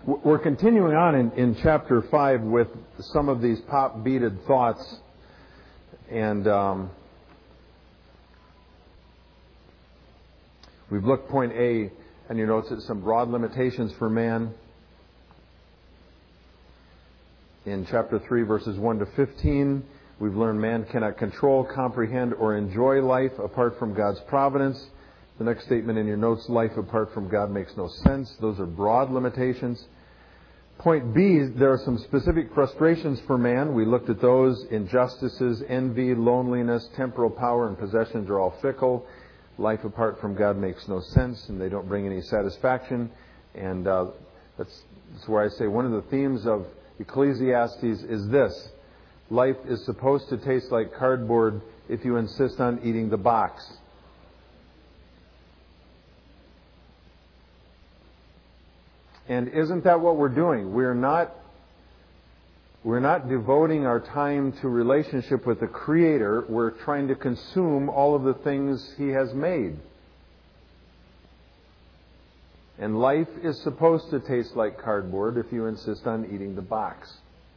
We're continuing on in chapter 5 with some of these pop-beaded thoughts. And we've looked, point A, and you notice it's some broad limitations for man. In chapter 3, verses 1 to 15, we've learned man cannot control, comprehend, or enjoy life apart from God's providence. The next statement in your notes, life apart from God makes no sense. Those are broad limitations. Point B, there are some specific frustrations for man. We looked at those. Injustices, envy, loneliness, temporal power, and possessions are all fickle. Life apart from God makes no sense, and they don't bring any satisfaction. And that's where I say one of the themes of Ecclesiastes is this. Life is supposed to taste like cardboard if you insist on eating the box. And isn't that what we're doing? We're not devoting our time to relationship with the Creator. We're trying to consume all of the things He has made. And life is supposed to taste like cardboard if you insist on eating the box.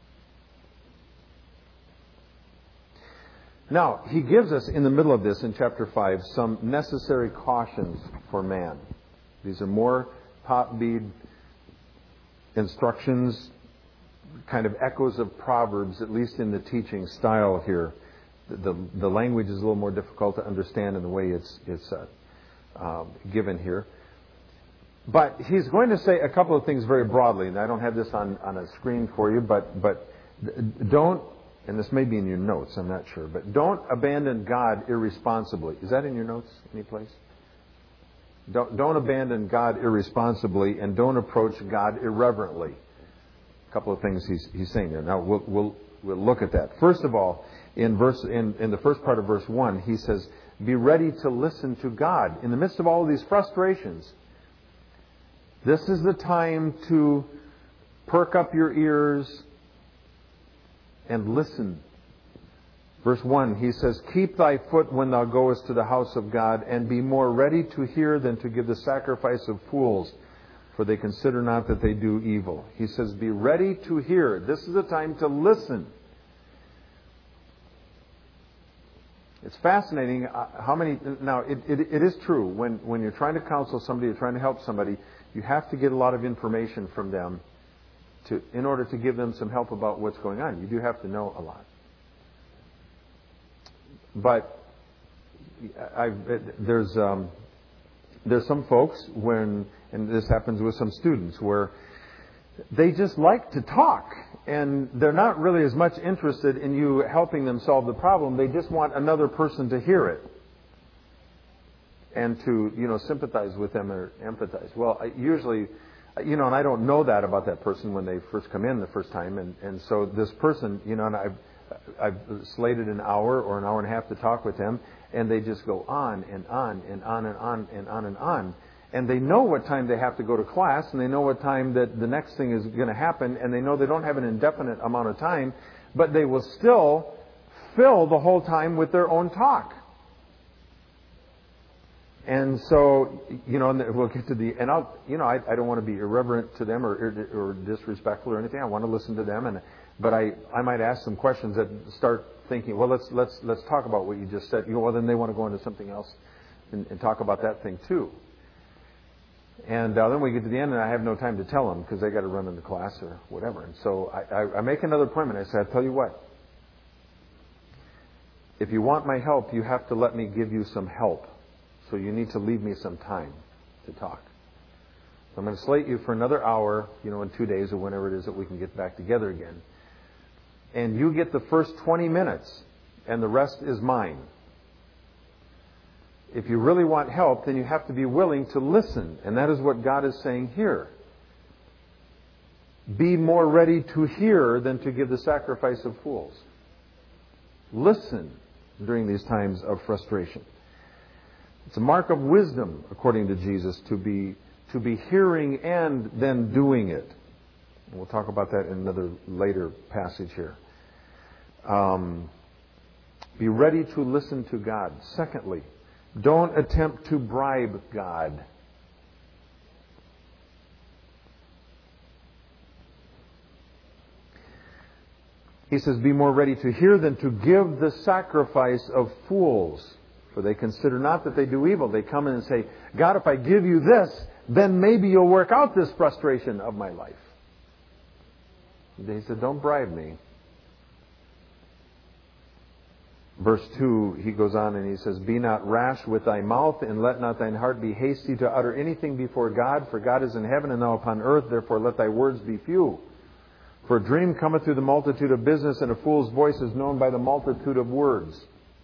Now, he gives us in the middle of this in chapter 5 some necessary cautions for man. These are more pop-bead instructions, kind of echoes of Proverbs, at least in the teaching style here. The language is a little more difficult to understand in the way it's given here. But he's going to say a couple of things very broadly, and I don't have this on a screen for you, but don't, and this may be in your notes, I'm not sure, but don't abandon God irresponsibly. Is that in your notes any place? Don't abandon God irresponsibly, and don't approach God irreverently. A couple of things he's saying there. Now we'll look at that. First of all, in the first part of verse 1, he says, "Be ready to listen to God." In the midst of all of these frustrations, this is the time to perk up your ears and listen. Verse 1, he says, "Keep thy foot when thou goest to the house of God, and be more ready to hear than to give the sacrifice of fools, for they consider not that they do evil." He says, be ready to hear. This is the time to listen. It's fascinating how many... Now, it is true. When you're trying to counsel somebody, you're trying to help somebody, you have to get a lot of information from them in order to give them some help about what's going on. You do have to know a lot. But there's some folks and this happens with some students, where they just like to talk, and they're not really as much interested in you helping them solve the problem. They just want another person to hear it and to sympathize with them or empathize. Well, usually, and I don't know that about that person when they first come in the first time, and so this person, and I've slated an hour or an hour and a half to talk with them, and they just go on and on and on and on and on and on. And they know what time they have to go to class, and they know what time that the next thing is going to happen, and they know they don't have an indefinite amount of time, but they will still fill the whole time with their own talk. And so, and we'll get to and I don't want to be irreverent to them or disrespectful or anything. I want to listen to them, but I might ask some questions that start thinking, well, let's talk about what you just said. Well, then they want to go into something else and talk about that thing too. And then we get to the end, and I have no time to tell them because they got to run into class or whatever. And so I make another appointment. I say, I'll tell you what. If you want my help, you have to let me give you some help. So you need to leave me some time to talk. So I'm going to slate you for another hour, in 2 days or whenever it is that we can get back together again. And you get the first 20 minutes, and the rest is mine. If you really want help, then you have to be willing to listen. And that is what God is saying here. Be more ready to hear than to give the sacrifice of fools. Listen during these times of frustration. It's a mark of wisdom, according to Jesus, to be hearing and then doing it. And we'll talk about that in another later passage here. Be ready to listen to God. Secondly, don't attempt to bribe God. He says, be more ready to hear than to give the sacrifice of fools. For they consider not that they do evil. They come in and say, God, if I give you this, then maybe you'll work out this frustration of my life. He said, don't bribe me. Verse 2, he goes on and he says, be not rash with thy mouth, and let not thine heart be hasty to utter anything before God. For God is in heaven, and thou upon earth. Therefore let thy words be few. For a dream cometh through the multitude of business, and a fool's voice is known by the multitude of words.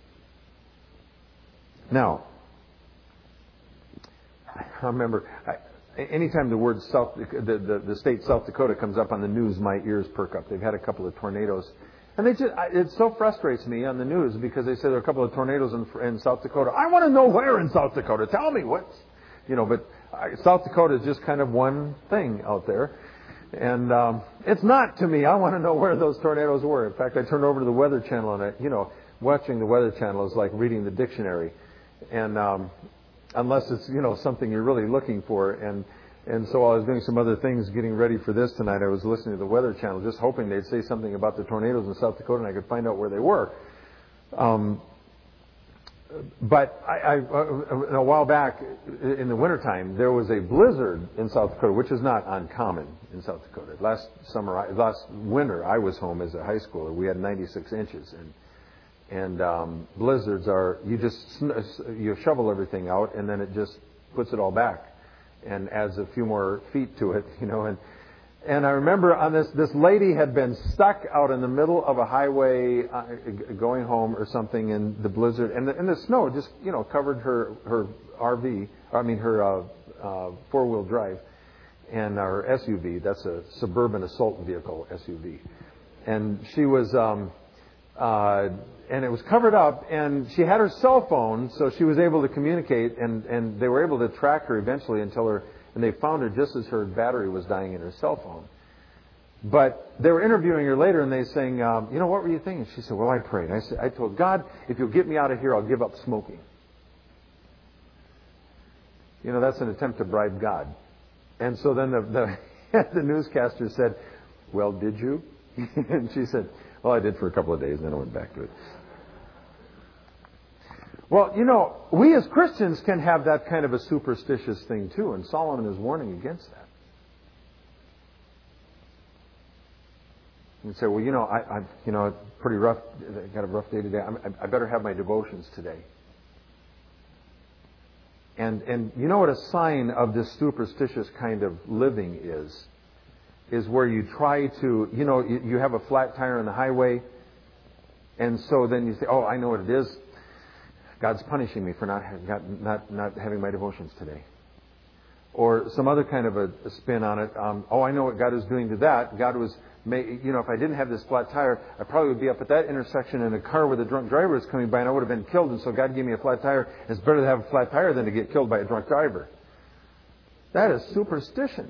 Now, I remember, anytime the word the state South Dakota comes up on the news, my ears perk up. They've had a couple of tornadoes. And it so frustrates me on the news because they say there are a couple of tornadoes in South Dakota. I want to know where in South Dakota. Tell me what's, but South Dakota is just kind of one thing out there. And it's not to me. I want to know where those tornadoes were. In fact, I turned over to the Weather Channel, and watching the Weather Channel is like reading the dictionary. And unless it's, something you're really looking for. And so I was doing some other things getting ready for this tonight. I was listening to the Weather Channel, just hoping they'd say something about the tornadoes in South Dakota and I could find out where they were. But a while back, in the wintertime, there was a blizzard in South Dakota, which is not uncommon in South Dakota. Last winter, I was home as a high schooler. We had 96 inches. And blizzards are, you shovel everything out, and then it just puts it all back and adds a few more feet to it, And I remember on this lady had been stuck out in the middle of a highway going home or something in the blizzard, and the snow just covered her RV. Her four-wheel drive and our SUV. That's a suburban assault vehicle SUV, and she was. And it was covered up, and she had her cell phone, so she was able to communicate, and they were able to track her eventually and they found her just as her battery was dying in her cell phone. But they were interviewing her later, and they saying, what were you thinking? She said, well, I prayed. I told God, if you'll get me out of here, I'll give up smoking. That's an attempt to bribe God. And so then the newscaster said, well, did you? And she said, well, I did for a couple of days, and then I went back to it. Well, we as Christians can have that kind of a superstitious thing too, and Solomon is warning against that. You say, well, I'm pretty rough. I got a rough day today. I better have my devotions today. And you know what a sign of this superstitious kind of living is where you try to, you have a flat tire on the highway, and so then you say, oh, I know what it is. God's punishing me for not having my devotions today. Or some other kind of a spin on it. I know what God is doing to that. God was, if I didn't have this flat tire, I probably would be up at that intersection in a car where the drunk driver is coming by, and I would have been killed, and so God gave me a flat tire. It's better to have a flat tire than to get killed by a drunk driver. That is superstition.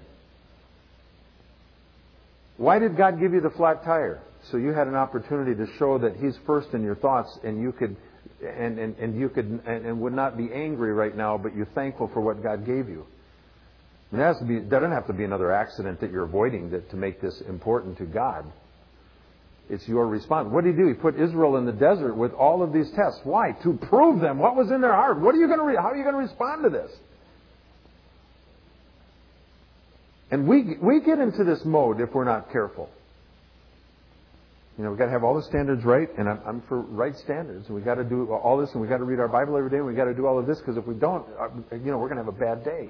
Why did God give you the flat tire? So you had an opportunity to show that He's first in your thoughts, and you could, and would not be angry right now, but you're thankful for what God gave you. There doesn't have to be another accident that you're avoiding to make this important to God. It's your response. What did He do? He put Israel in the desert with all of these tests. Why? To prove them. What was in their heart? How are you going to respond to this? And we get into this mode if we're not careful. We've got to have all the standards right, and I'm for right standards. And we've got to do all this, and we've got to read our Bible every day, and we've got to do all of this, because if we don't, we're going to have a bad day.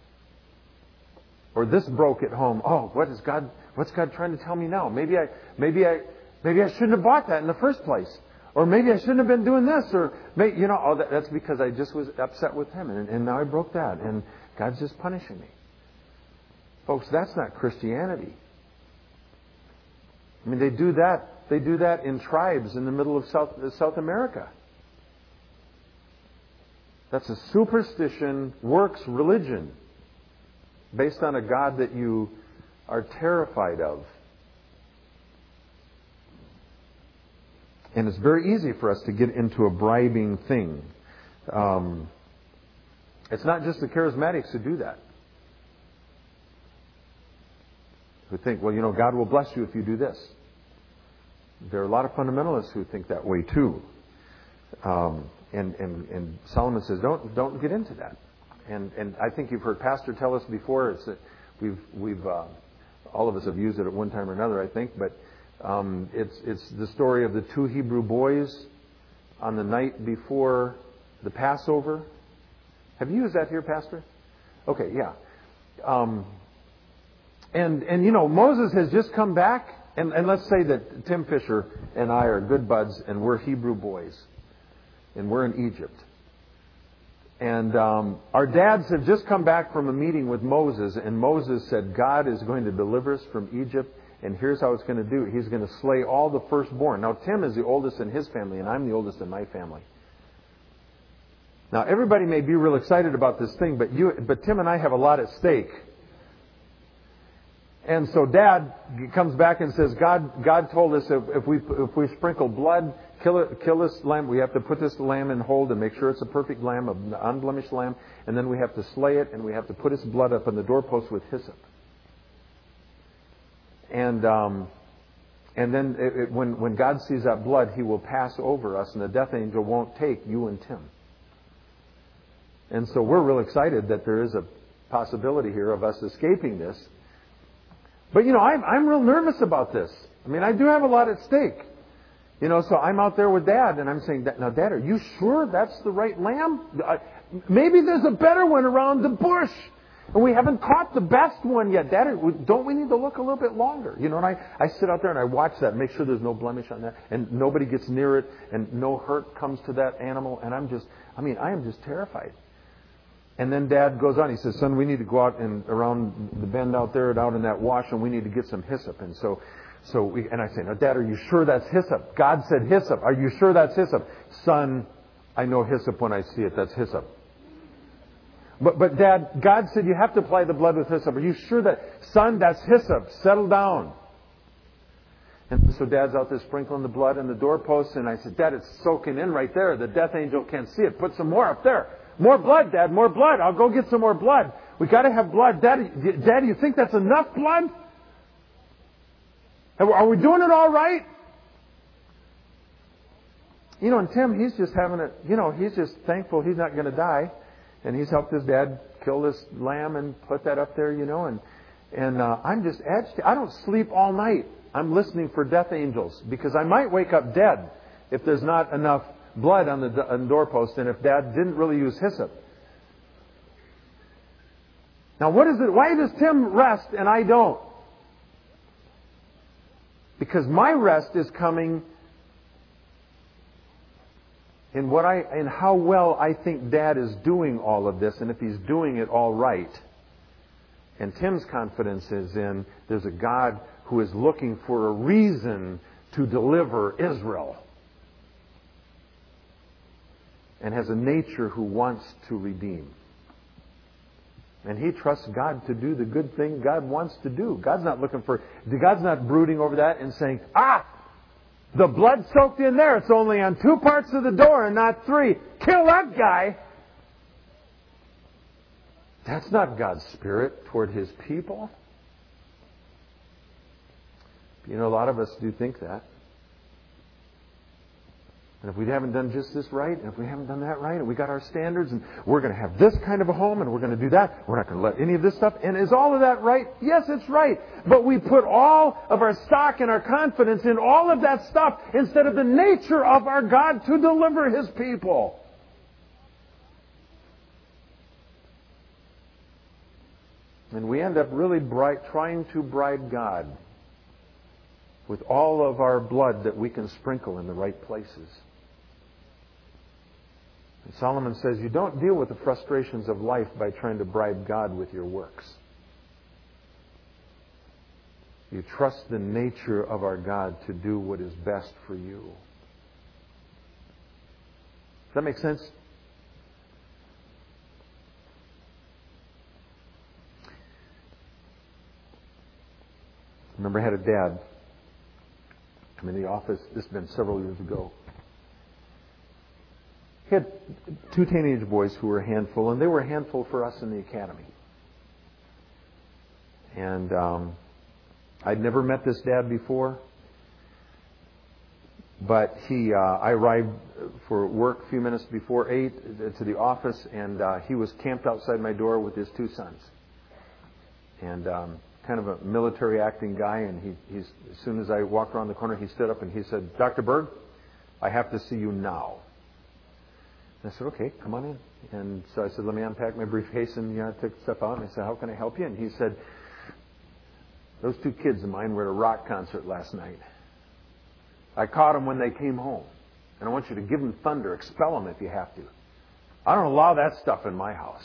Or this broke at home. Oh, what's God trying to tell me now? Maybe I shouldn't have bought that in the first place. Or maybe I shouldn't have been doing this. Or, that's because I just was upset with Him, and now I broke that, and God's just punishing me. Folks, that's not Christianity. They do that. They do that in tribes in the middle of South America. That's a superstition, works religion, based on a God that you are terrified of. And it's very easy for us to get into a bribing thing. It's not just the charismatics who do that. Who think, God will bless you if you do this. There are a lot of fundamentalists who think that way too. And Solomon says, don't get into that. And I think you've heard Pastor tell us before. It's that we've all of us have used it at one time or another, I think. But it's the story of the two Hebrew boys on the night before the Passover. Have you used that here, Pastor? Okay, yeah. And you know, Moses has just come back, and let's say that Tim Fisher and I are good buds, and we're Hebrew boys, and we're in Egypt. And our dads have just come back from a meeting with Moses, and Moses said, God is going to deliver us from Egypt, and here's how it's going to do it. He's going to slay all the firstborn. Now, Tim is the oldest in his family, and I'm the oldest in my family. Now, everybody may be real excited about this thing, but Tim and I have a lot at stake. And so Dad comes back and says, God told us if we sprinkle blood, kill this lamb, we have to put this lamb in hold and make sure it's a perfect lamb, an unblemished lamb, and then we have to slay it, and we have to put its blood up on the doorpost with hyssop. And then when God sees that blood, He will pass over us, and the death angel won't take you and Tim. And so we're real excited that there is a possibility here of us escaping this. But, you know, I'm real nervous about this. I mean, I do have a lot at stake. You know, so I'm out there with Dad, and I'm saying, now, Dad, are you sure that's the right lamb? Maybe there's a better one around the bush, and we haven't caught the best one yet. Dad, don't we need to look a little bit longer? You know, and I sit out there and I watch that, make sure there's no blemish on that, and nobody gets near it, and no hurt comes to that animal, and I am just terrified. And then Dad goes on. He says, son, we need to go out and around the bend out there and out in that wash, and we need to get some hyssop. And and I say, now, Dad, are you sure that's hyssop? God said hyssop. Are you sure that's hyssop? Son, I know hyssop when I see it. That's hyssop. But Dad, God said you have to apply the blood with hyssop. Are you sure that? Son, that's hyssop. Settle down. And so Dad's out there sprinkling the blood on the doorpost, and I said, Dad, it's soaking in right there. The death angel can't see it. Put some more up there. More blood, Dad, more blood. I'll go get some more blood. We got to have blood. Dad, you think that's enough blood? Are we doing it all right? You know, and Tim, he's just having it, you know, he's just thankful he's not going to die. And he's helped his dad kill this lamb and put that up there, you know, and I'm just agitated. I don't sleep all night. I'm listening for death angels because I might wake up dead if there's not enough blood on the doorpost, and if Dad didn't really use hyssop. Now, what is it? Why does Tim rest and I don't? Because my rest is coming in how well I think Dad is doing all of this, and if he's doing it all right. And Tim's confidence is in there's a God who is looking for a reason to deliver Israel. And has a nature who wants to redeem. And he trusts God to do the good thing God wants to do. God's not brooding over that and saying, the blood soaked in there. It's only on 2 parts of the door and not 3. Kill that guy. That's not God's spirit toward His people. You know, a lot of us do think that. And if we haven't done just this right, and if we haven't done that right, and we got our standards, and we're going to have this kind of a home, and we're going to do that, we're not going to let any of this stuff. And is all of that right? Yes, it's right. But we put all of our stock and our confidence in all of that stuff instead of the nature of our God to deliver His people. And we end up really trying to bribe God with all of our blood that we can sprinkle in the right places. And Solomon says you don't deal with the frustrations of life by trying to bribe God with your works. You trust the nature of our God to do what is best for you. Does that make sense? I remember I had a dad come in the office. This has been several years ago. He had 2 teenage boys who were a handful, and they were a handful for us in the academy. And I'd never met this dad before. But I arrived for work a few minutes before 8 to the office, and he was camped outside my door with his 2 sons. And kind of a military acting guy, and he's as soon as I walked around the corner, he stood up and he said, "Dr. Berg, I have to see you now." And I said, "Okay, come on in." And so I said, "Let me unpack my briefcase," and I took stuff out, and I said, "How can I help you?" And he said, "Those 2 kids of mine were at a rock concert last night. I caught them when they came home. And I want you to give them thunder, expel them if you have to. I don't allow that stuff in my house."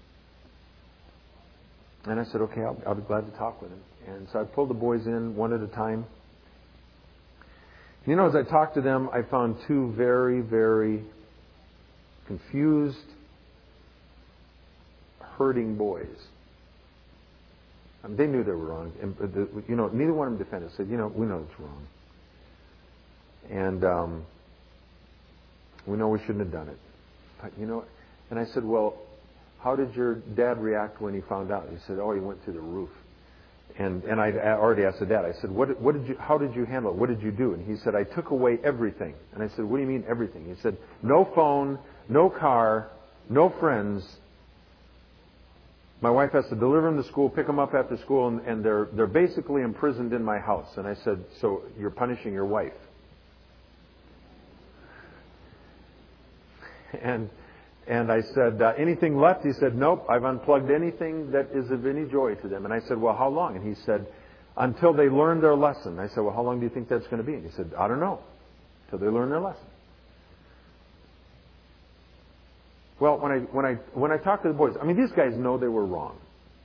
And I said, "Okay, I'll be glad to talk with him." And so I pulled the boys in one at a time. You know, as I talked to them, I found 2 very, very confused, hurting boys. I mean, they knew they were wrong. And, neither one of them defended. Said, "We know it's wrong. And we know we shouldn't have done it." But, and I said, "Well, how did your dad react when he found out?" He said, "Oh, he went through the roof." And I already asked the dad. I said, how did you handle it? What did you do?" And he said, "I took away everything." And I said, "What do you mean everything?" He said, "No phone, no car, no friends. My wife has to deliver them to school, pick them up after school, and they're basically imprisoned in my house." And I said, "So you're punishing your wife?" And I said, "Anything left?" He said, "Nope, I've unplugged anything that is of any joy to them." And I said, "Well, how long?" And he said, "Until they learn their lesson." I said, "Well, how long do you think that's going to be?" And he said, "I don't know, until they learn their lesson." Well, when I talk to the boys, I mean, these guys know they were wrong.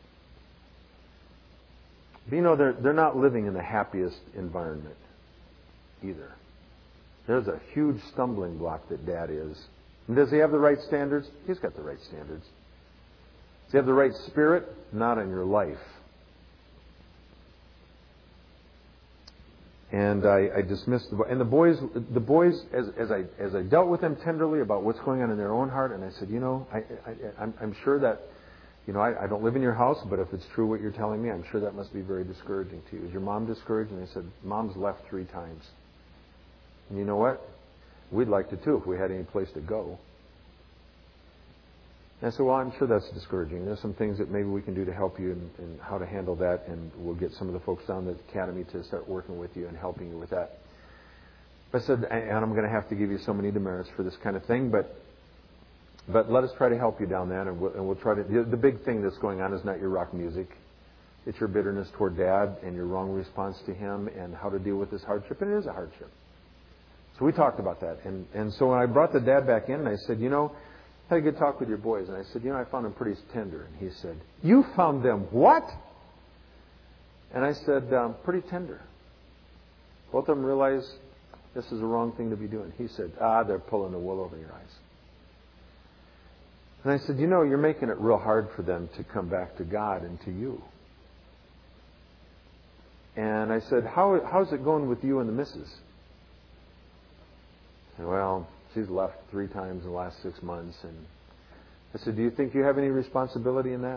But they're not living in the happiest environment either. There's a huge stumbling block that Dad is. And does he have the right standards? He's got the right standards. Does he have the right spirit? Not in your life. And I dismissed the boys. The boys, as I dealt with them tenderly about what's going on in their own heart, and I said, I'm sure that, I don't live in your house, but if it's true what you're telling me, I'm sure that must be very discouraging to you. Is your mom discouraged? And they said, "Mom's left 3 times. And you know what? We'd like to too if we had any place to go." And I said, "Well, I'm sure that's discouraging. There's some things that maybe we can do to help you and how to handle that, and we'll get some of the folks down at the academy to start working with you and helping you with that." I said, "And I'm going to have to give you so many demerits for this kind of thing, but let us try to help you down that, and we'll try to." The big thing that's going on is not your rock music. It's your bitterness toward Dad and your wrong response to him and how to deal with this hardship. And it is a hardship. So we talked about that. And so when I brought the dad back in, and I said, I had a good talk with your boys. And I said, I found them pretty tender. And he said, "You found them what?" And I said, "Pretty tender. Both of them realize this is the wrong thing to be doing." He said, "They're pulling the wool over your eyes." And I said, "You're making it real hard for them to come back to God and to you." And I said, how's it going with you and the missus?" And, "Well, she's left 3 times in the last 6 months." And I said, "Do you think you have any responsibility in that?"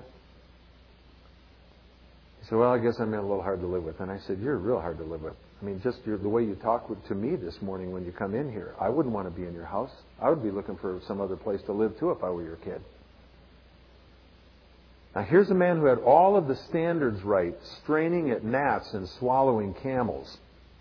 He said, "Well, I guess I'm a little hard to live with." And I said, "You're real hard to live with. I mean, just the way you talk to me this morning when you come in here, I wouldn't want to be in your house. I would be looking for some other place to live too if I were your kid." Now, here's a man who had all of the standards right, straining at gnats and swallowing camels.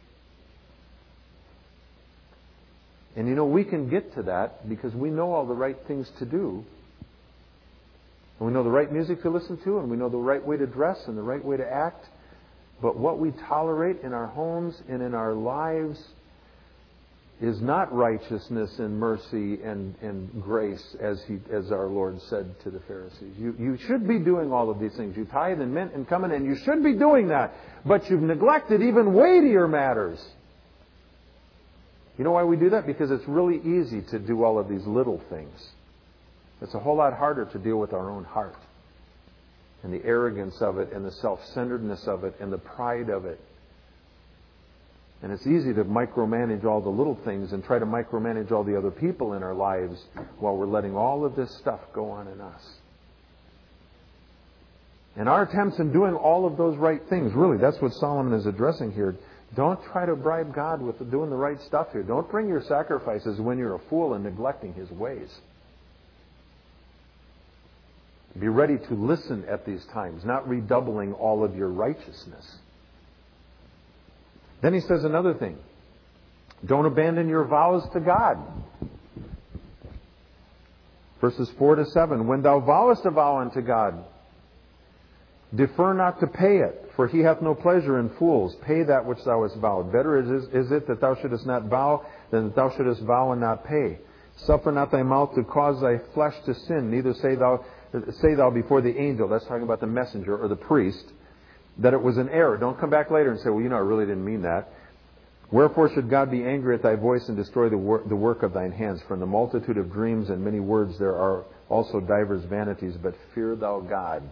And we can get to that because we know all the right things to do. And we know the right music to listen to, and we know the right way to dress and the right way to act. But what we tolerate in our homes and in our lives is not righteousness and mercy and grace, as our Lord said to the Pharisees. You should be doing all of these things. You tithe and mint and come in, and you should be doing that. But you've neglected even weightier matters. You know why we do that? Because it's really easy to do all of these little things. It's a whole lot harder to deal with our own heart and the arrogance of it and the self-centeredness of it and the pride of it. And it's easy to micromanage all the little things and try to micromanage all the other people in our lives while we're letting all of this stuff go on in us. And our attempts in doing all of those right things, really, that's what Solomon is addressing here. Don't try to bribe God with doing the right stuff here. Don't bring your sacrifices when you're a fool and neglecting His ways. Be ready to listen at these times, not redoubling all of your righteousness. Then he says another thing. Don't abandon your vows to God. Verses 4 to 7. When thou vowest a vow unto God, defer not to pay it, for He hath no pleasure in fools. Pay that which thou hast vowed. Better is it that thou shouldest not vow than that thou shouldest vow and not pay. Suffer not thy mouth to cause thy flesh to sin, neither say thou before the angel, that's talking about the messenger or the priest, that it was an error. Don't come back later and say, well, I really didn't mean that. Wherefore should God be angry at thy voice and destroy the work of thine hands? For in the multitude of dreams and many words there are also divers vanities, but fear thou God.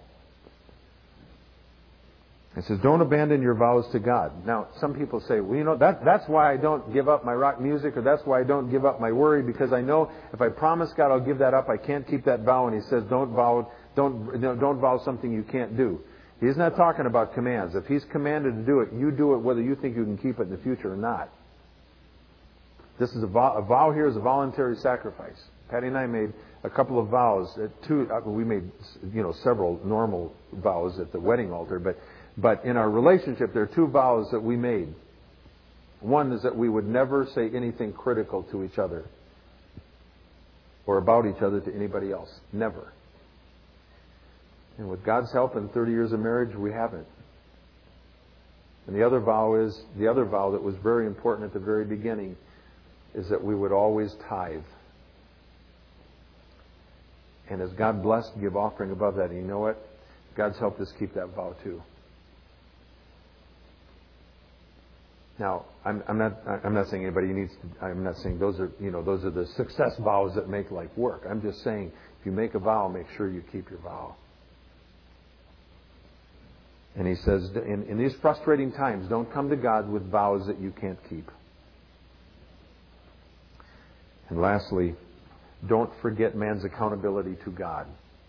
It says, don't abandon your vows to God. Now, some people say, well, that's why I don't give up my rock music, or that's why I don't give up my worry, because I know if I promise God I'll give that up, I can't keep that vow. And He says, don't vow something you can't do. He's not talking about commands. If He's commanded to do it, you do it whether you think you can keep it in the future or not. This is a vow here is a voluntary sacrifice. Patty and I made a couple of vows. We made several normal vows at the wedding altar, but in our relationship, there are two vows that we made. One is that we would never say anything critical to each other or about each other to anybody else. Never. And with God's help in 30 years of marriage, we haven't. And the other vow that was very important at the very beginning is that we would always tithe. And as God blessed, give offering above that. And you know what? God's helped us keep that vow too. Now, I'm not saying anybody needs to, I'm not saying those are the success vows that make life work. I'm just saying if you make a vow, make sure you keep your vow. And he says, in these frustrating times, don't come to God with vows that you can't keep. And lastly, don't forget man's accountability to God.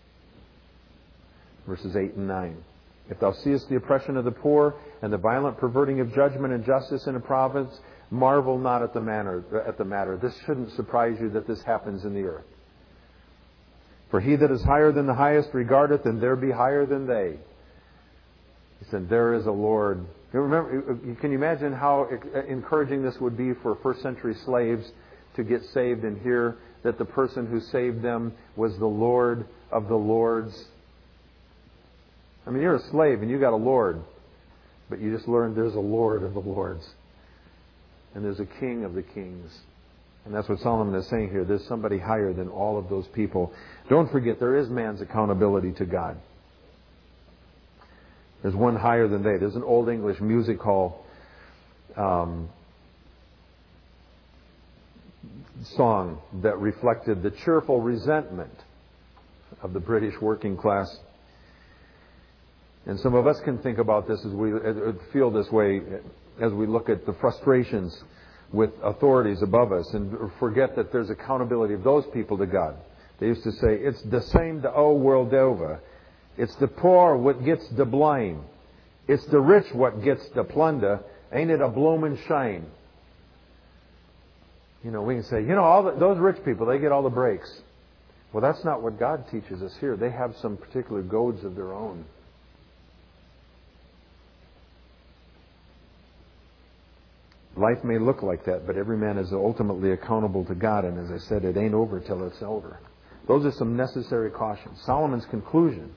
Verses 8 and 9. If thou seest the oppression of the poor and the violent perverting of judgment and justice in a province, marvel not at the matter. This shouldn't surprise you that this happens in the earth. For he that is higher than the highest regardeth, and there be higher than they. He said, there is a Lord. Can you imagine how encouraging this would be for first century slaves to get saved and hear that the person who saved them was the Lord of the Lords? I mean, you're a slave and you got a Lord, but you just learned there's a Lord of the Lords. And there's a King of the Kings. And that's what Solomon is saying here. There's somebody higher than all of those people. Don't forget, there is man's accountability to God. There's one higher than they. There's an old English music hall song that reflected the cheerful resentment of the British working class. And some of us can think about this as we feel this way as we look at the frustrations with authorities above us and forget that there's accountability of those people to God. They used to say, it's the same the old world over. It's the poor what gets the blame. It's the rich what gets the plunder. Ain't it a bloomin' shame? We can say, those rich people, they get all the breaks. Well, that's not what God teaches us here. They have some particular goads of their own. Life may look like that, but every man is ultimately accountable to God. And as I said, it ain't over till it's over. Those are some necessary cautions. Solomon's conclusion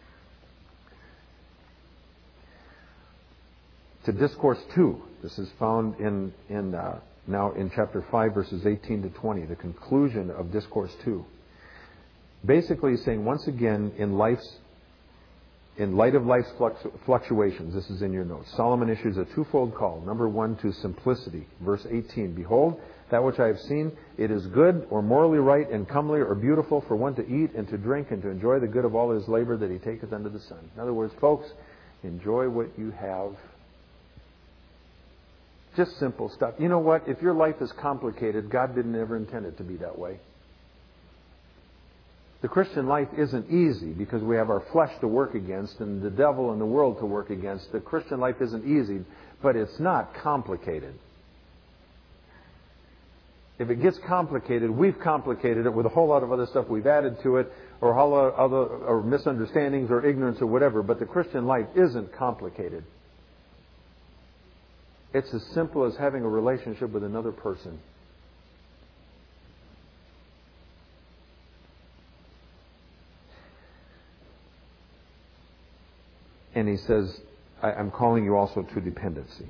to Discourse 2. This is found now in chapter 5, verses 18 to 20. The conclusion of Discourse 2. Basically he's saying, once again, in light of life's fluctuations, this is in your notes, Solomon issues a twofold call. Number one, to simplicity. Verse 18, behold, that which I have seen, it is good or morally right and comely or beautiful for one to eat and to drink and to enjoy the good of all his labor that he taketh under the sun. In other words, folks, enjoy what you have. Just simple stuff. You know what? If your life is complicated, God didn't ever intend it to be that way. The Christian life isn't easy because we have our flesh to work against and the devil and the world to work against. The Christian life isn't easy, but it's not complicated. If it gets complicated, we've complicated it with a whole lot of other stuff we've added to it, or a whole lot of other or misunderstandings or ignorance or whatever. But the Christian life isn't complicated. It's as simple as having a relationship with another person. And he says, I'm calling you also to dependency.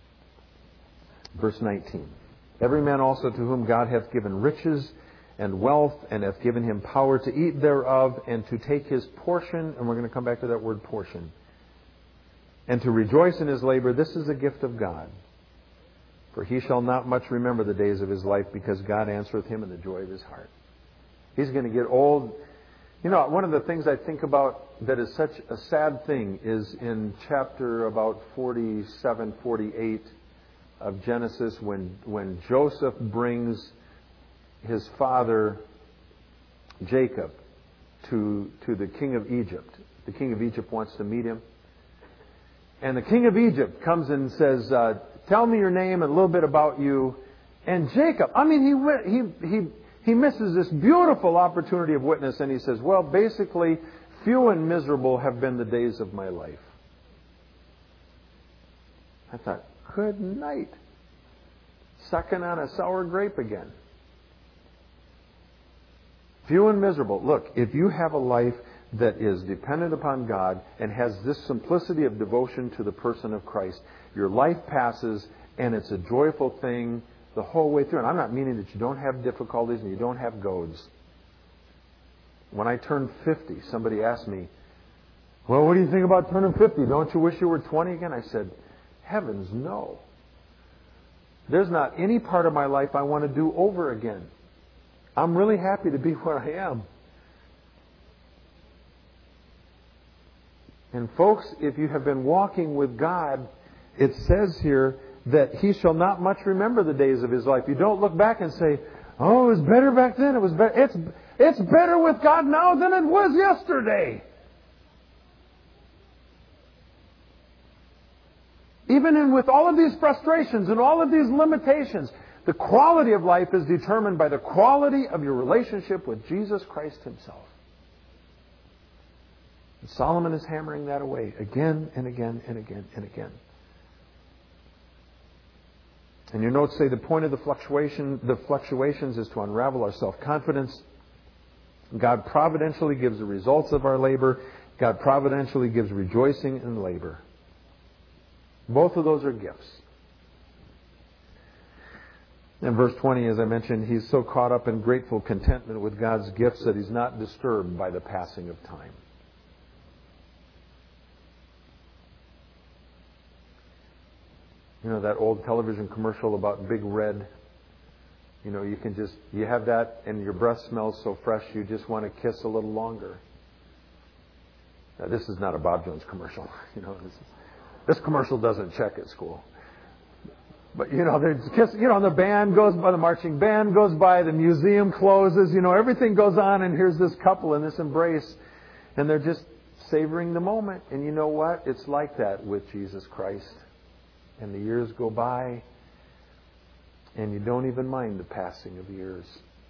Verse 19. Every man also to whom God hath given riches and wealth, and hath given him power to eat thereof, and to take his portion, and we're going to come back to that word portion, and to rejoice in his labor, this is a gift of God. For he shall not much remember the days of his life, because God answereth him in the joy of his heart. He's going to get old. You know, one of the things I think about that is such a sad thing is in chapter about 47, 48 of Genesis, when Joseph brings his father Jacob to the king of Egypt. The king of Egypt wants to meet him. And the king of Egypt comes and says, tell me your name and a little bit about you. And Jacob, I mean, he misses this beautiful opportunity of witness, and he says, well, basically, few and miserable have been the days of my life. I thought, good night. Sucking on a sour grape again. Few and miserable. Look, if you have a life that is dependent upon God and has this simplicity of devotion to the person of Christ, your life passes and it's a joyful thing the whole way through. And I'm not meaning that you don't have difficulties and you don't have goads. When I turned 50, somebody asked me, well, what do you think about turning 50? Don't you wish you were 20 again? I said, heavens, no. There's not any part of my life I want to do over again. I'm really happy to be where I am. And folks, if you have been walking with God, it says here that he shall not much remember the days of his life. You don't look back and say, oh, it was better back then. It was better. It's better with God now than it was yesterday. Even with all of these frustrations and all of these limitations, the quality of life is determined by the quality of your relationship with Jesus Christ himself. And Solomon is hammering that away again and again and again and again. And your notes say the point of the fluctuations is to unravel our self-confidence. God providentially gives the results of our labor. God providentially gives rejoicing in labor. Both of those are gifts. In verse 20, as I mentioned, he's so caught up in grateful contentment with God's gifts that he's not disturbed by the passing of time. You know that old television commercial about Big Red? You know, you have that and your breath smells so fresh you just want to kiss a little longer. Now, this is not a Bob Jones commercial. You know, this commercial doesn't check at school. But, you know, the band goes by, the marching band goes by, the museum closes, you know, everything goes on, and here's this couple in this embrace, and they're just savoring the moment. And you know what? It's like that with Jesus Christ. And the years go by, and you don't even mind the passing of years.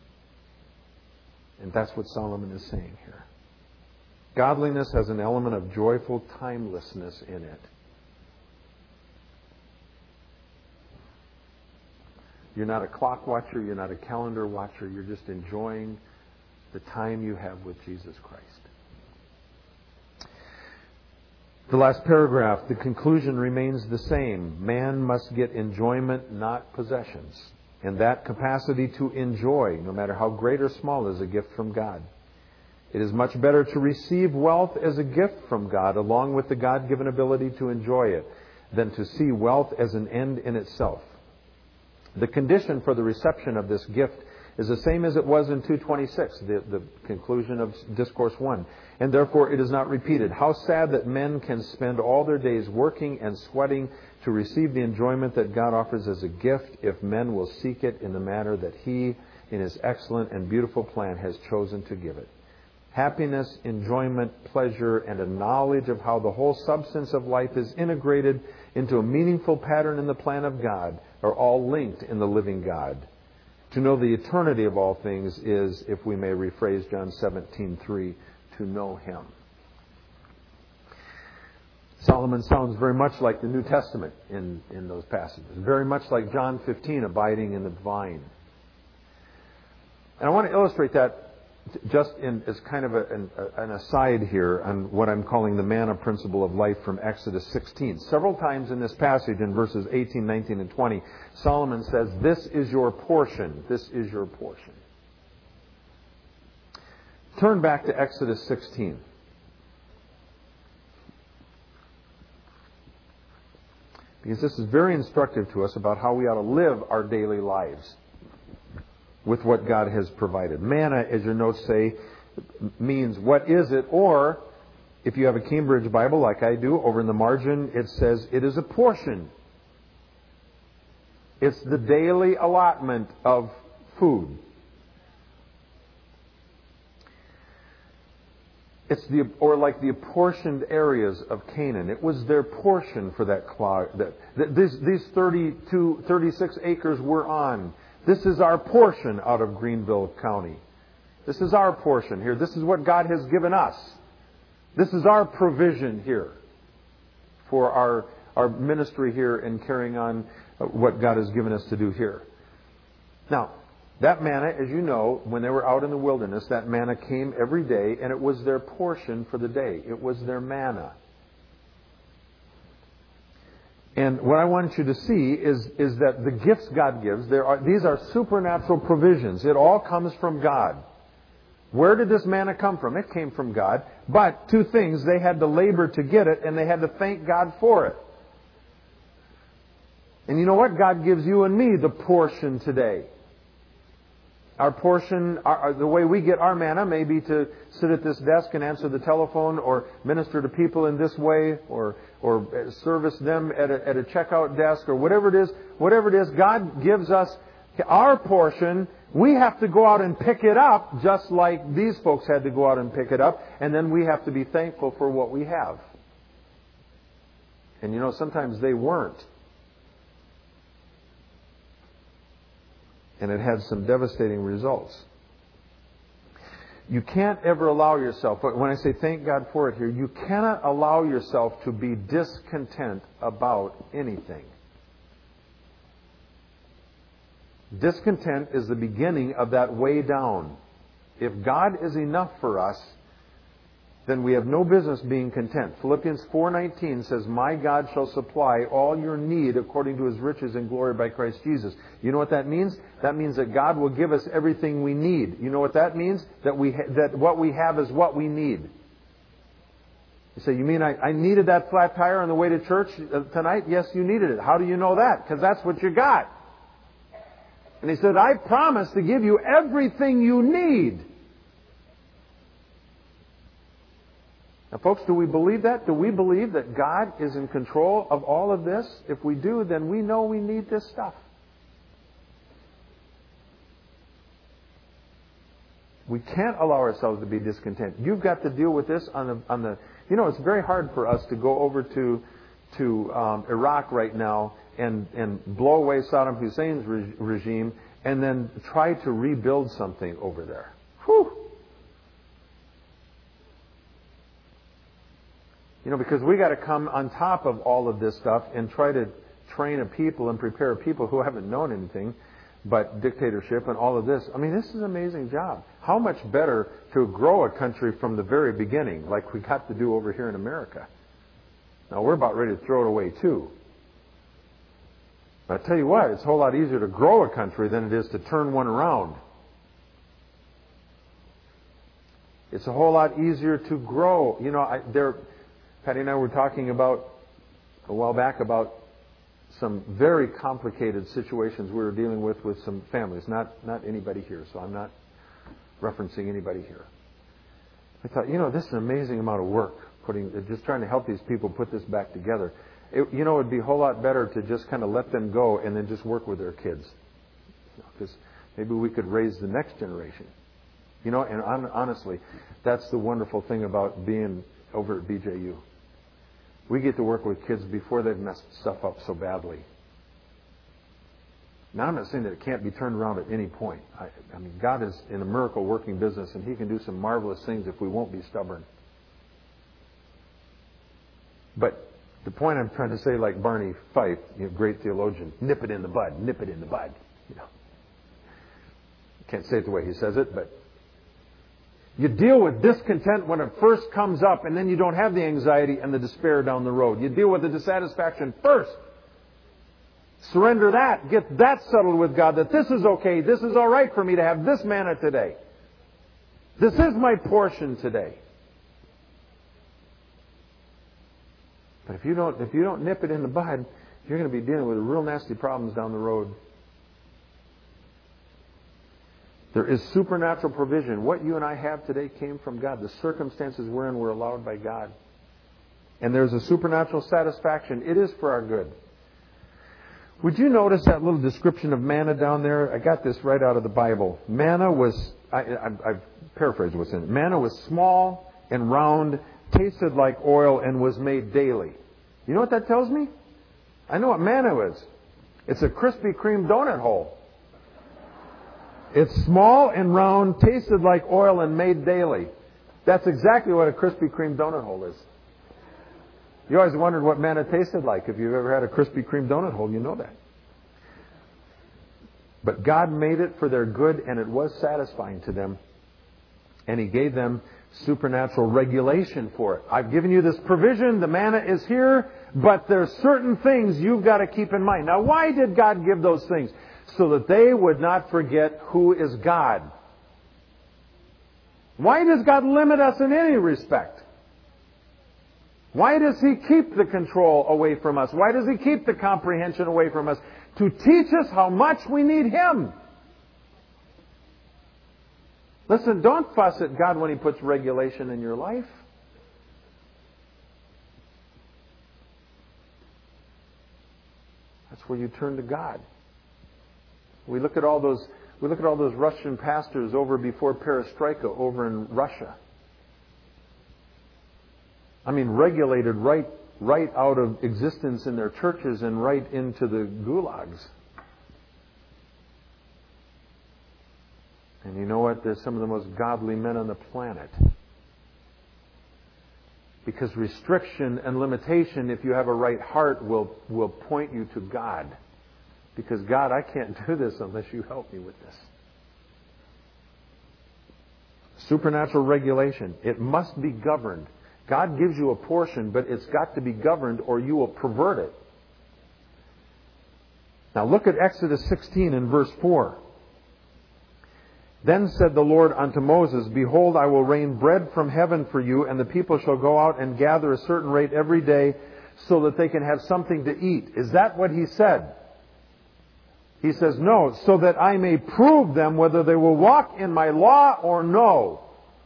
And that's what Solomon is saying here. Godliness has an element of joyful timelessness in it. You're not a clock watcher. You're not a calendar watcher. You're just enjoying the time you have with Jesus Christ. The last paragraph, the conclusion remains the same. Man must get enjoyment, not possessions. And that capacity to enjoy, no matter how great or small, is a gift from God. It is much better to receive wealth as a gift from God, along with the God-given ability to enjoy it, than to see wealth as an end in itself. The condition for the reception of this gift is the same as it was in 2:26, the conclusion of Discourse 1. And therefore it is not repeated. How sad that men can spend all their days working and sweating to receive the enjoyment that God offers as a gift, if men will seek it in the manner that He, in His excellent and beautiful plan, has chosen to give it. Happiness, enjoyment, pleasure, and a knowledge of how the whole substance of life is integrated into a meaningful pattern in the plan of God are all linked in the living God. To know the eternity of all things is, if we may rephrase John 17:3, to know Him. Solomon sounds very much like the New Testament in those passages. Very much like John 15, abiding in the vine. And I want to illustrate that just as kind of an aside here on what I'm calling the manna principle of life from Exodus 16. Several times in this passage, in verses 18, 19, and 20, Solomon says, "This is your portion. This is your portion." Turn back to Exodus 16. Because this is very instructive to us about how we ought to live our daily lives with what God has provided. Manna, as your notes say, means what is it? Or, if you have a Cambridge Bible like I do, over in the margin it says it is a portion. It's the daily allotment of food. It's like the apportioned areas of Canaan. It was their portion for that cloud. These 36 acres we're on. This is our portion out of Greenville County. This is our portion here. This is what God has given us. This is our provision here for our ministry here and carrying on what God has given us to do here. Now, that manna, as you know, when they were out in the wilderness, that manna came every day, and it was their portion for the day. It was their manna. And what I want you to see is that the gifts God gives, these are supernatural provisions. It all comes from God. Where did this manna come from? It came from God. But two things, they had to labor to get it, and they had to thank God for it. And you know what? God gives you and me the portion today. Our portion, the way we get our manna may be to sit at this desk and answer the telephone, or minister to people in this way, or service them at a checkout desk, or whatever it is. Whatever it is, God gives us our portion. We have to go out and pick it up, just like these folks had to go out and pick it up, and then we have to be thankful for what we have. And you know, sometimes they weren't. And it had some devastating results. You can't ever allow yourself, when I say thank God for it here, you cannot allow yourself to be discontent about anything. Discontent is the beginning of that way down. If God is enough for us, then we have no business being content. Philippians 4:19 says, "My God shall supply all your need according to His riches and glory by Christ Jesus." You know what that means? That means that God will give us everything we need. You know what that means? That what we have is what we need. You say, "You mean I needed that flat tire on the way to church tonight?" Yes, you needed it. How do you know that? Because that's what you got. And He said, "I promise to give you everything you need." Now, folks, do we believe that? Do we believe that God is in control of all of this? If we do, then we know we need this stuff. We can't allow ourselves to be discontent. You've got to deal with this on the. You know, it's very hard for us to go over to Iraq right now and blow away Saddam Hussein's regime and then try to rebuild something over there. Whew. You know, because we got to come on top of all of this stuff and try to train a people and prepare a people who haven't known anything but dictatorship and all of this. I mean, this is an amazing job. How much better to grow a country from the very beginning, like we got to do over here in America. Now, we're about ready to throw it away, too. But I tell you what, it's a whole lot easier to grow a country than it is to turn one around. It's a whole lot easier to grow. You know, Patty and I were talking about a while back about some very complicated situations we were dealing with some families. Not anybody here, so I'm not referencing anybody here. I thought, you know, this is an amazing amount of work just trying to help these people put this back together. It would be a whole lot better to just kind of let them go and then just work with their kids, because maybe we could raise the next generation. You know, and honestly, that's the wonderful thing about being over at BJU. We get to work with kids before they've messed stuff up so badly. Now, I'm not saying that it can't be turned around at any point. I mean, God is in a miracle working business, and He can do some marvelous things if we won't be stubborn. But the point I'm trying to say, like Barney Fife, great theologian, nip it in the bud, nip it in the bud. You know, can't say it the way he says it, but you deal with discontent when it first comes up, and then you don't have the anxiety and the despair down the road. You deal with the dissatisfaction first. Surrender that. Get that settled with God, that this is okay. This is all right for me to have this manna today. This is my portion today. But if you don't nip it in the bud, you're going to be dealing with real nasty problems down the road. There is supernatural provision. What you and I have today came from God. The circumstances we're in were allowed by God. And there's a supernatural satisfaction. It is for our good. Would you notice that little description of manna down there? I got this right out of the Bible. Manna was, I've paraphrased what's in it. Manna was small and round, tasted like oil, and was made daily. You know what that tells me? I know what manna is. It's a Krispy Kreme donut hole. It's small and round, tasted like oil, and made daily. That's exactly what a Krispy Kreme donut hole is. You always wondered what manna tasted like. If you've ever had a Krispy Kreme donut hole, you know that. But God made it for their good, and it was satisfying to them. And He gave them supernatural regulation for it. I've given you this provision. The manna is here, but there's certain things you've got to keep in mind. Now, why did God give those things? So that they would not forget who is God. Why does God limit us in any respect? Why does He keep the control away from us? Why does He keep the comprehension away from us? To teach us how much we need Him. Listen, don't fuss at God when He puts regulation in your life. That's where you turn to God. We look at all those Russian pastors over before Perestroika over in Russia. I mean, regulated right out of existence in their churches and right into the gulags. And you know what? They're some of the most godly men on the planet. Because restriction and limitation, if you have a right heart, will point you to God. Because God, I can't do this unless you help me with this. Supernatural regulation. It must be governed. God gives you a portion, but it's got to be governed or you will pervert it. Now look at Exodus 16 and verse 4. Then said the Lord unto Moses, Behold, I will rain bread from heaven for you, and the people shall go out and gather a certain rate every day, so that they can have something to eat. Is that what He said? He says, no, so that I may prove them whether they will walk in my law or no.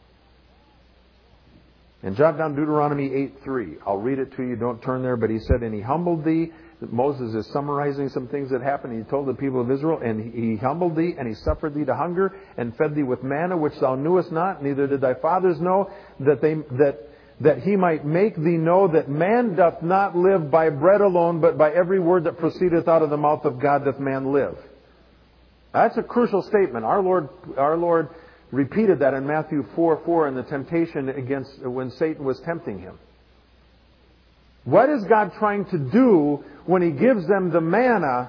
And jot down Deuteronomy 8:3. I'll read it to you. Don't turn there. But He said, and He humbled thee. Moses is summarizing some things that happened. He told the people of Israel, and He humbled thee, and He suffered thee to hunger, and fed thee with manna, which thou knewest not, neither did thy fathers know, that He might make thee know that man doth not live by bread alone, but by every word that proceedeth out of the mouth of God doth man live. That's a crucial statement. Our Lord repeated that in Matthew 4:4 in the temptation when Satan was tempting Him. What is God trying to do when He gives them the manna?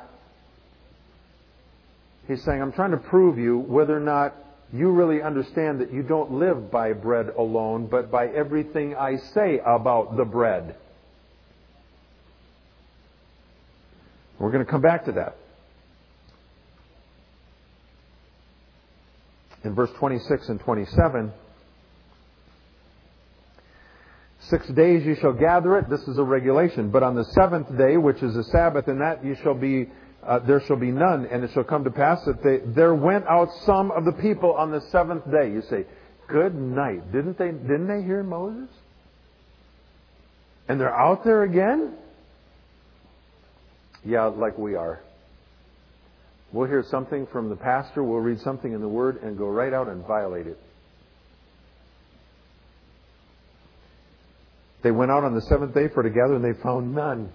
He's saying, I'm trying to prove you whether or not you really understand that you don't live by bread alone, but by everything I say about the bread. We're going to come back to that. In verse 26 and 27, 6 days you shall gather it. This is a regulation. But on the seventh day, which is a Sabbath, in that there shall be none. And it shall come to pass that there went out some of the people on the seventh day. You say, good night. Didn't they hear Moses? And they're out there again? Yeah, like we are. We'll hear something from the pastor, we'll read something in the Word, and go right out and violate it. They went out on the seventh day for to gather, and they found none.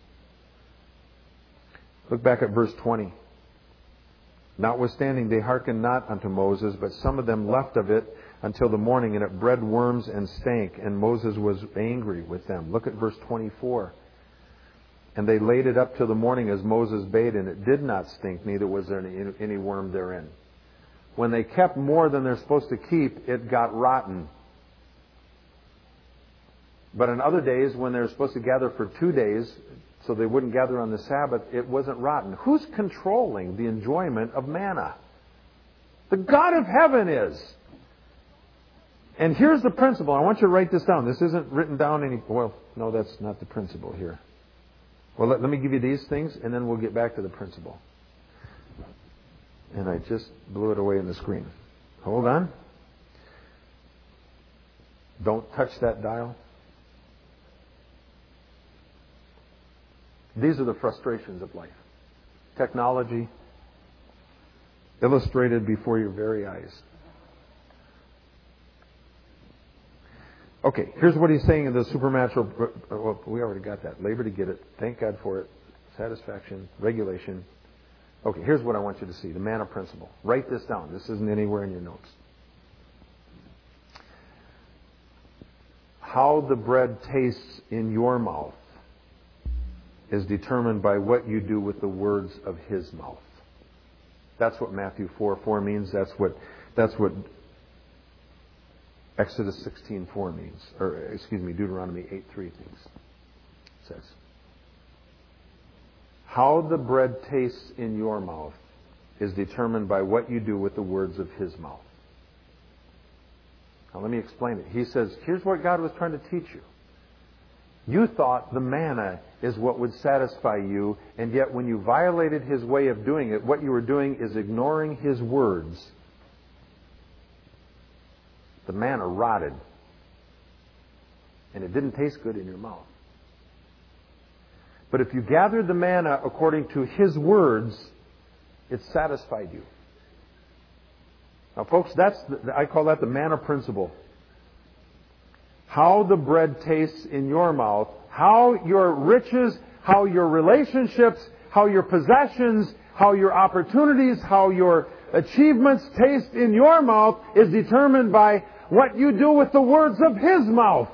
Look back at verse 20. Notwithstanding, they hearkened not unto Moses, but some of them left of it until the morning, and it bred worms and stank, and Moses was angry with them. Look at verse 24. And they laid it up till the morning as Moses bade, and it did not stink, neither was there any worm therein. When they kept more than they're supposed to keep, it got rotten. But on other days, when they're supposed to gather for 2 days, so they wouldn't gather on the Sabbath, it wasn't rotten. Who's controlling the enjoyment of manna? The God of heaven is. And here's the principle. I want you to write this down. This isn't written down any... Well, no, that's not the principle here. Well, let me give you these things, and then we'll get back to the principle. And I just blew it away in the screen. Hold on. Don't touch that dial. These are the frustrations of life. Technology illustrated before your very eyes. Okay, here's what he's saying in the supernatural. Well, we already got that. Labor to get it. Thank God for it. Satisfaction. Regulation. Okay, here's what I want you to see. The manna principle. Write this down. This isn't anywhere in your notes. How the bread tastes in your mouth is determined by what you do with the words of His mouth. That's what Matthew 4:4 means. That's what Exodus 16:4 means. Deuteronomy 8:3 means. Says. How the bread tastes in your mouth is determined by what you do with the words of His mouth. Now let me explain it. He says, here's what God was trying to teach you. You thought the manna is what would satisfy you, and yet when you violated His way of doing it, what you were doing is ignoring His words. The manna rotted, and it didn't taste good in your mouth. But if you gathered the manna according to His words, it satisfied you. Now, folks, I call that the manna principle. How the bread tastes in your mouth, how your riches, how your relationships, how your possessions, how your opportunities, how your achievements taste in your mouth is determined by what you do with the words of His mouth.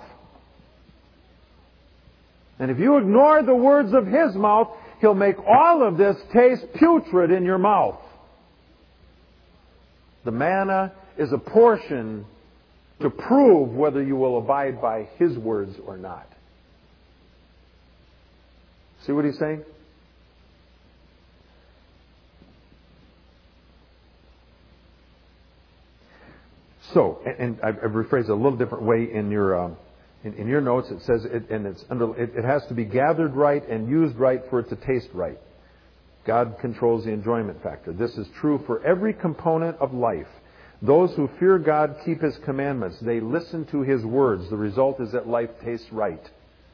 And if you ignore the words of His mouth, He'll make all of this taste putrid in your mouth. The manna is a portion to prove whether you will abide by His words or not. See what he's saying? So, and I've rephrased it a little different way in your notes. It says it has to be gathered right and used right for it to taste right. God controls the enjoyment factor. This is true for every component of life. Those who fear God keep His commandments. They listen to His words. The result is that life tastes right.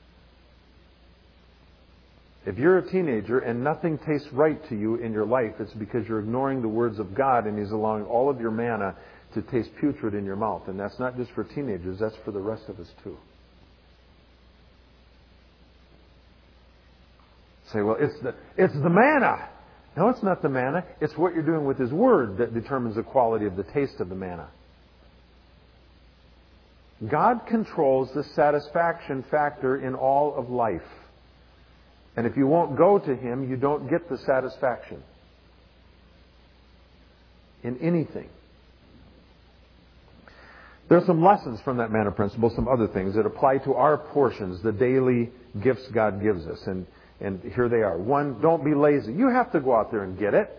If you're a teenager and nothing tastes right to you in your life, it's because you're ignoring the words of God, and He's allowing all of your manna to taste putrid in your mouth. And that's not just for teenagers, that's for the rest of us too. Say, well, it's the manna. No, it's not the manna. It's what you're doing with His Word that determines the quality of the taste of the manna. God controls the satisfaction factor in all of life. And if you won't go to Him, you don't get the satisfaction in anything. There are some lessons from that manna principle, some other things that apply to our portions, the daily gifts God gives us. And here they are. One, don't be lazy. You have to go out there and get it.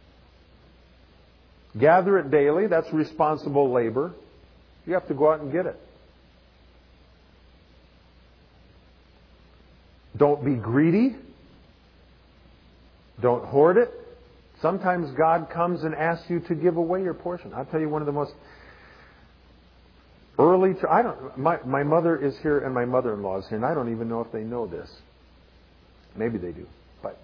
Gather it daily. That's responsible labor. You have to go out and get it. Don't be greedy. Don't hoard it. Sometimes God comes and asks you to give away your portion. I'll tell you one of the most early... My mother is here and my mother-in-law is here, and I don't even know if they know this. Maybe they do. But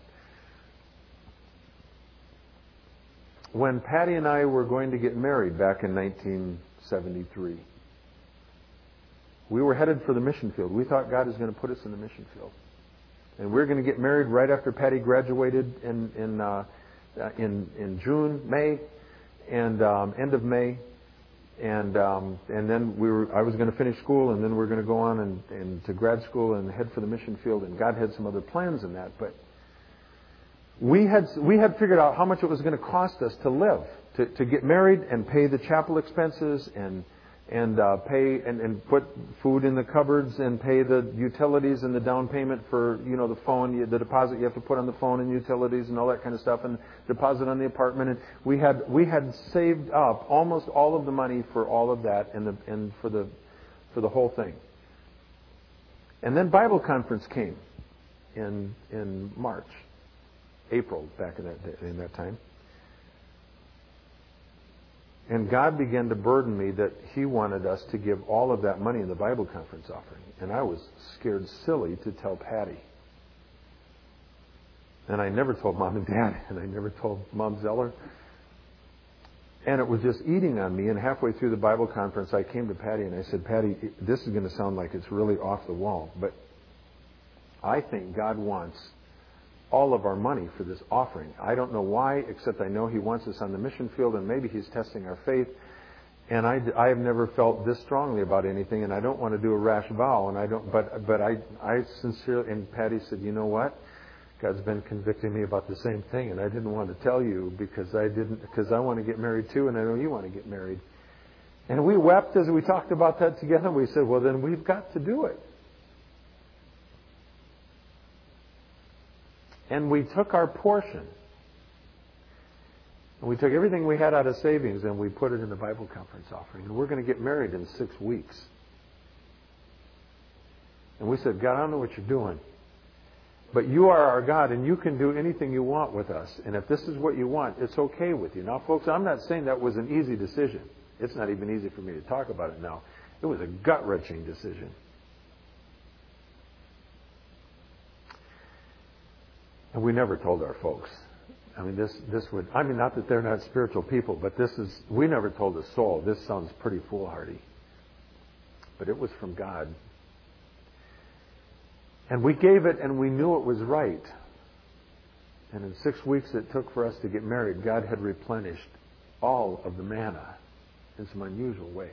when Patty and I were going to get married back in 1973, We were headed for the mission field. We thought God was going to put us in the mission field. And we were going to get married right after Patty graduated in June, May, and end of May. And then I was going to finish school, and then we were going to go on and to grad school and head for the mission field. And God had some other plans in that. But we had figured out how much it was going to cost us to live, to get married and pay the chapel expenses and pay and put food in the cupboards and pay the utilities and the down payment for the phone, the deposit you have to put on the phone and utilities and all that kind of stuff, and deposit on the apartment. And we had saved up almost all of the money for all of that and for the whole thing. And then Bible conference came in March, April, back in that time. And God began to burden me that He wanted us to give all of that money in the Bible conference offering. And I was scared silly to tell Patty. And I never told Mom and Dad. And I never told Mom Zeller. And it was just eating on me. And halfway through the Bible conference, I came to Patty and I said, Patty, this is going to sound like it's really off the wall, but I think God wants all of our money for this offering. I don't know why, except I know He wants us on the mission field, and maybe He's testing our faith. And I have never felt this strongly about anything, and I don't want to do a rash vow. And I don't, but I sincerely. And Patty said, you know what? God's been convicting me about the same thing, and I didn't want to tell you because I want to get married too, and I know you want to get married. And we wept as we talked about that together. We said, well, then we've got to do it. And we took our portion. And we took everything we had out of savings and we put it in the Bible conference offering. And we're going to get married in 6 weeks. And we said, God, I don't know what you're doing, but you are our God and you can do anything you want with us. And if this is what you want, it's okay with you. Now, folks, I'm not saying that was an easy decision. It's not even easy for me to talk about it now. It was a gut-wrenching decision. And we never told our folks. I mean, not that they're not spiritual people, but we never told a soul. This sounds pretty foolhardy. But it was from God. And we gave it and we knew it was right. And in 6 weeks it took for us to get married, God had replenished all of the manna in some unusual ways.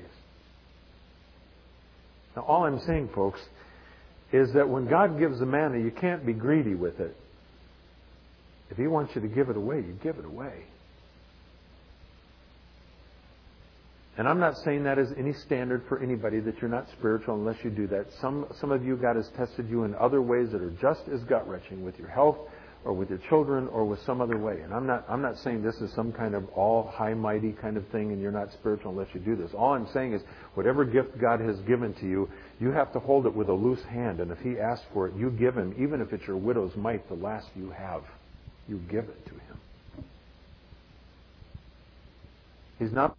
Now, all I'm saying, folks, is that when God gives the manna, you can't be greedy with it. If He wants you to give it away, you give it away. And I'm not saying that as any standard for anybody that you're not spiritual unless you do that. Some of you, God has tested you in other ways that are just as gut-wrenching, with your health or with your children or with some other way. And I'm not saying this is some kind of all high mighty kind of thing and you're not spiritual unless you do this. All I'm saying is whatever gift God has given to you, you have to hold it with a loose hand. And if He asks for it, you give Him, even if it's your widow's mite, the last you have. You give it to Him. He's not.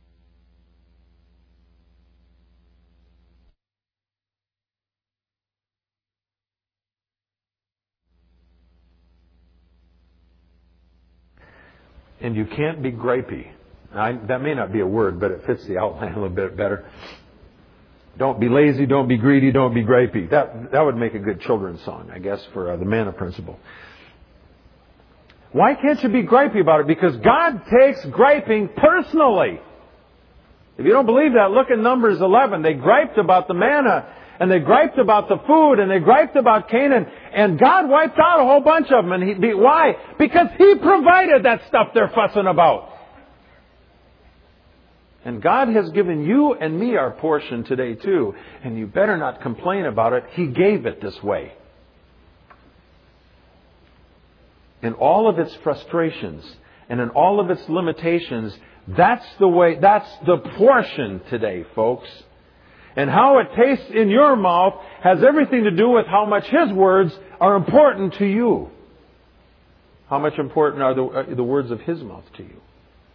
And you can't be gripey. That may not be a word, but it fits the outline a little bit better. Don't be lazy, don't be greedy, don't be gripey. That would make a good children's song, I guess, for the manna principle. Why can't you be gripey about it? Because God takes griping personally. If you don't believe that, look at Numbers 11. They griped about the manna, and they griped about the food, and they griped about Canaan, and God wiped out a whole bunch of them. And why? Because He provided that stuff they're fussing about. And God has given you and me our portion today too, and you better not complain about it. He gave it this way. In all of its frustrations and in all of its limitations, that's the portion today, folks. And how it tastes in your mouth has everything to do with how much His words are important to you. How much important are the words of His mouth to you?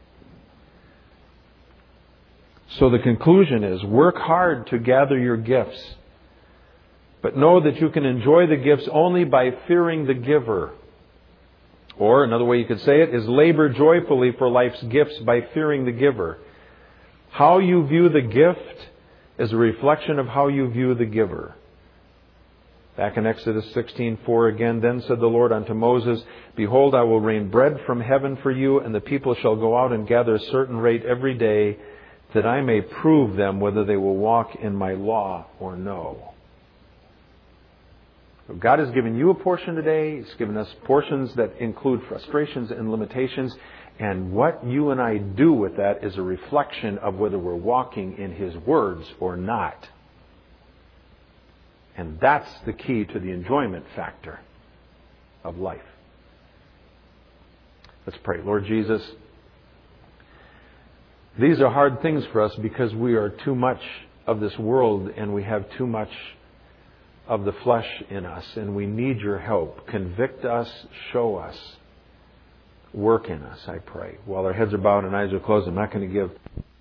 So the conclusion is, work hard to gather your gifts. But know that you can enjoy the gifts only by fearing the giver. Or, another way you could say it, is labor joyfully for life's gifts by fearing the giver. How you view the gift is a reflection of how you view the giver. Back in Exodus 16:4 again, then said the Lord unto Moses, Behold, I will rain bread from heaven for you, and the people shall go out and gather a certain rate every day, that I may prove them whether they will walk in my law or no. So God has given you a portion today. He's given us portions that include frustrations and limitations. And what you and I do with that is a reflection of whether we're walking in His words or not. And that's the key to the enjoyment factor of life. Let's pray. Lord Jesus, these are hard things for us because we are too much of this world and we have too much of the flesh in us, and we need your help. Convict us, show us, work in us, I pray. While our heads are bowed and eyes are closed, I'm not going to give